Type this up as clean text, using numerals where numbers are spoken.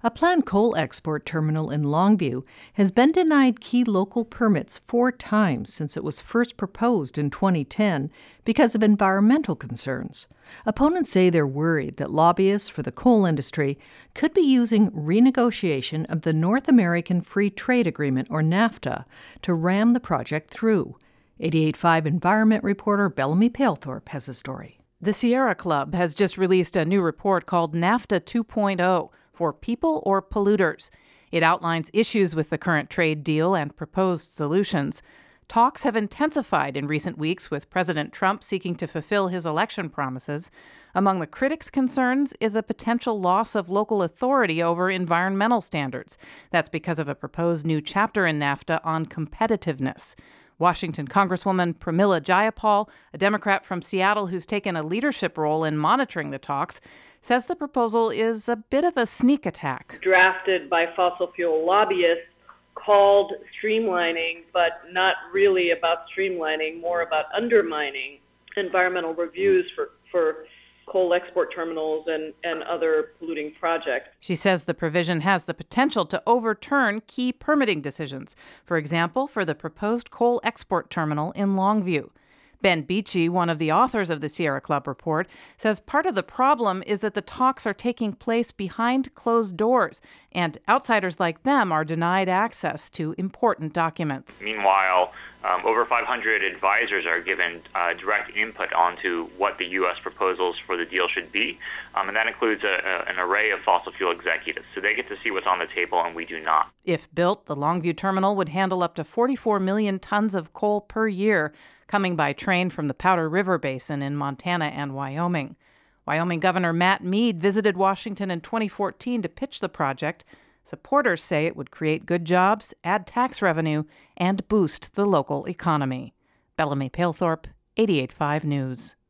A planned coal export terminal in Longview has been denied key local permits 4 times since it was first proposed in 2010 because of environmental concerns. Opponents say they're worried that lobbyists for the coal industry could be using renegotiation of the North American Free Trade Agreement, or NAFTA, to ram the project through. 88.5 Environment reporter Bellamy Palethorpe has a story. The Sierra Club has just released a new report called NAFTA 2.0 for people or polluters. It outlines issues with the current trade deal and proposed solutions. Talks have intensified in recent weeks, with President Trump seeking to fulfill his election promises. Among the critics' concerns is a potential loss of local authority over environmental standards. That's because of a proposed new chapter in NAFTA on competitiveness. Washington Congresswoman Pramila Jayapal, a Democrat from Seattle who's taken a leadership role in monitoring the talks, says the proposal is a bit of a sneak attack. Drafted by fossil fuel lobbyists, called streamlining, but not really about streamlining, more about undermining environmental reviews for coal export terminals and other polluting projects. She says the provision has the potential to overturn key permitting decisions, for example, for the proposed coal export terminal in Longview. Ben Beachy, one of the authors of the Sierra Club report, says part of the problem is that the talks are taking place behind closed doors, and outsiders like them are denied access to important documents. Meanwhile, over 500 advisors are given direct input onto what the U.S. proposals for the deal should be, and that includes an array of fossil fuel executives. So they get to see what's on the table, and we do not. If built, the Longview terminal would handle up to 44 million tons of coal per year, coming by train from the Powder River Basin in Montana and Wyoming. Wyoming Governor Matt Mead visited Washington in 2014 to pitch the project. Supporters say it would create good jobs, add tax revenue, and boost the local economy. Bellamy Palethorpe, 88.5 News.